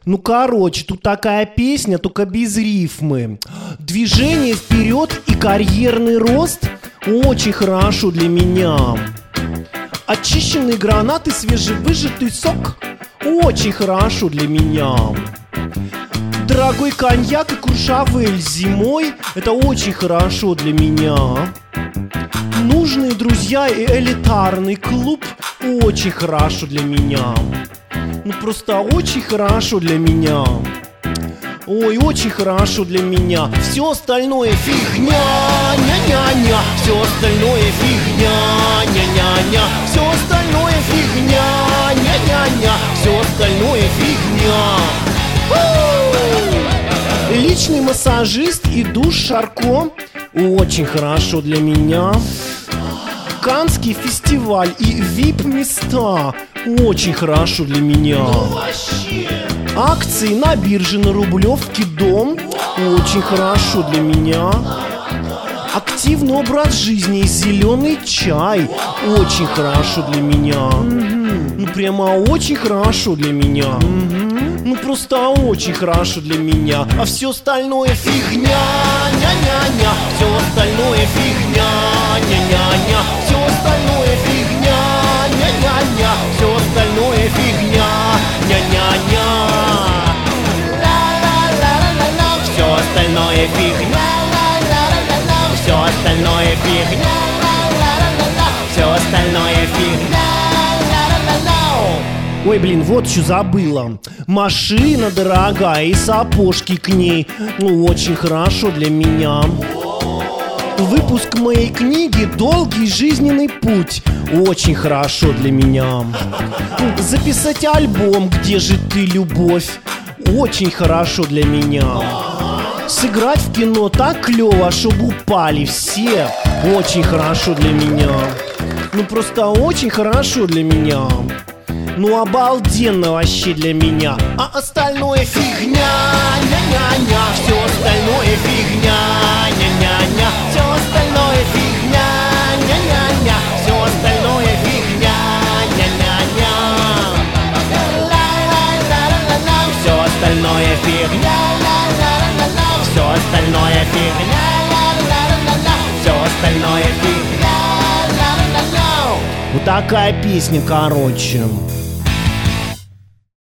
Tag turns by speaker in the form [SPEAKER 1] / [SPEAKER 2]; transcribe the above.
[SPEAKER 1] Ну, короче, тут такая песня, только без рифмы. Движение вперед и карьерный рост очень хорошо для меня. Очищенные гранаты, свежевыжатый сок очень хорошо для меня. Дорогой коньяк и куршавель зимой это очень хорошо для меня. Нужные друзья и элитарный клуб очень хорошо для меня. Ну просто очень хорошо для меня. Ой, очень хорошо для меня. Все остальное фигня, ня-ня-ня. Все остальное фигня, ня-ня-ня. Все остальное фигня, ня-ня-ня. Все остальное фигня. Личный массажист и душ Шарко очень хорошо для меня. Каннский фестиваль и вип-места очень хорошо для меня. Акции на бирже на Рублевке дом очень хорошо для меня. Активный образ жизни и зеленый чай очень хорошо для меня. Ну прямо очень хорошо для меня. Ну просто очень хорошо для меня. А все остальное фигня, ня-ня-ня. Все остальное фигня, ня-ня-ня. Все остальное фигня, ня-ня-ня. Все остальное фигня, ня-ня-ня. Ла-ла-ла-ла-ла. Все остальное фигня, ла-ла-ла-ла-ла. Все остальное фигня, ла-ла-ла-ла-ла. Все остальное фигня. Ой, блин, вот что забыла. Машина дорогая и сапожки к ней. Ну, очень хорошо для меня. Выпуск моей книги «Долгий жизненный путь» очень хорошо для меня. Записать альбом «Где же ты, любовь» очень хорошо для меня. Сыграть в кино так клево, чтобы упали все очень хорошо для меня. Ну, просто очень хорошо для меня. Ну обалденно вообще для меня. А остальное фигня, ня-ня-ня. Все остальное фигня, ня-ня-ня. Все остальное фигня, ня-ня-ня. Все остальное фигня, ня-ня-ня. Ла-ла-ла-ла-ла. Все остальное фигня, ла-ла-ла-ла. Все остальное фигня, ла-ла-ла-ла. Все остальное фигня, ла-ла-ла-ла. Вот такая песня, короче.